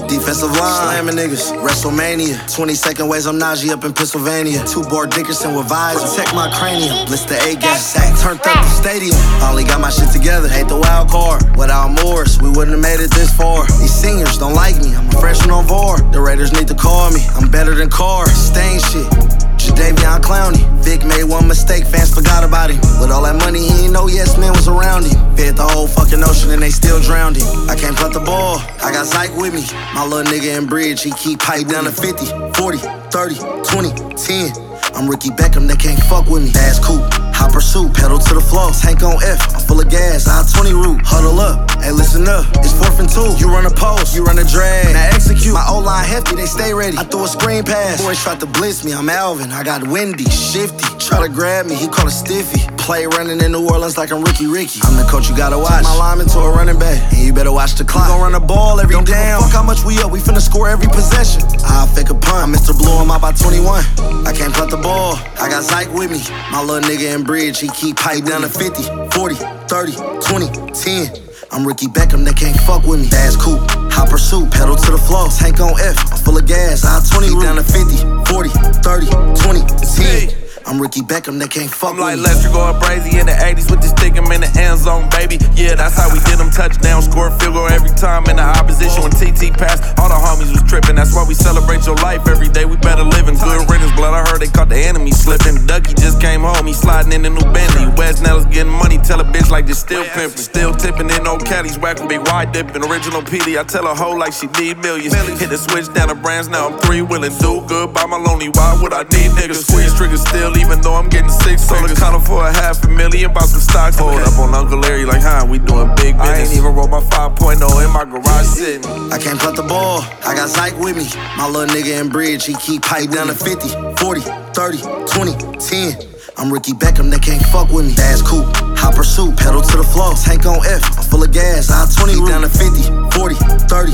Defensive line, slamming niggas. WrestleMania, 22nd ways I'm Najee up in Pennsylvania. 2 board Dickerson with vibes, protect my cranium. Blitz the A-gas, sack, turned up the stadium. I only got my shit together, ain't the wild card. Without Morris, we wouldn't have made it this far. These seniors don't like me, I'm a freshman on VAR. The Raiders need to call me, I'm better than Carr. Stain shit, Jadeveon Clowney. Vic made one mistake, fans forgot about him. With all that money, he ain't know yes man was around him. Fed the whole fucking ocean and they still drowned him. I can't punt the ball, I got Zyke with me. My little nigga in bridge, he keep pipe down to 50, 40, 30, 20, 10. I'm Ricky Beckham, they can't fuck with me. Fast coupe, hot pursuit, pedal to the floor. Tank on F, I'm full of gas, I-20 route. Huddle up, hey listen up, it's 4th and 2. You run a post, you run a drag, now execute. My O-line hefty, they stay ready. I threw a screen pass, boys tried to blitz me. I'm Alvin, I got windy, shifty. Try to grab me, he called a stiffy. Play running in New Orleans like I'm Ricky. I'm the coach, you gotta watch. My lineman to a running back, and you better watch the clock. We gon' run the ball every down. Fuck how much we up, we finna score every possession. I'll fake a punt, Mr. Blue, I'm out by 21. I can't punt the ball, I got Zyke with me. My little nigga in bridge, he keep pipe down to 50, 40, 30, 20, 10. I'm Ricky Beckham, they can't fuck with me. Fast coupe, hot pursuit, pedal to the floor. Tank on F, I'm full of gas, I-20 route. Down to 50, 40, 30, 20, 10. I'm Ricky Beckham, they can't fuck with me. I'm like Lester going crazy in the 80s with this stick him in the end zone, baby. Yeah, that's how we did them touchdowns. Score a field goal every time in the opposition. When TT passed, all the homies was tripping. That's why we celebrate your life every day. We better live in good riddance. Blood, I heard they caught the enemy slipping. Ducky just came home, he sliding in the new Bentley. West Nell's getting money, tell a bitch like this still pimping. Still tipping in no caddies, whacking big wide dipping. Original PD, I tell a hoe like she need millions. Hit the switch down the brands, now I'm 3-wheeling. Do good by my lonely, why would I need niggas? Squeeze triggers still, even though I'm getting 6 figures. Counter for a $500,000, bought some stocks. Hold up on Uncle Larry like, we doing big business. I ain't even rolled my 5.0 in my garage sitting. I can't punt the ball, I got Zyke with me. My little nigga in bridge, he keep pipe down to 50, 40, 30, 20, 10. I'm Ricky Beckham, they can't fuck with me. Fast coupe, hot pursuit, pedal to the floor. Tank on F, I'm full of gas, I-20 route. Down to 50, 40, 30,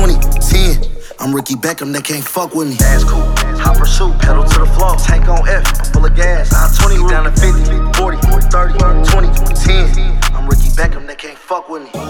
20, 10. I'm Ricky Beckham, they can't fuck with me. Fast coupe, hot pursuit, pedal to the floor. Tank on F, I'm full of gas, I-20 route. Down to 50, 40, 30, 20, 10. I'm Ricky Beckham, they can't fuck with me.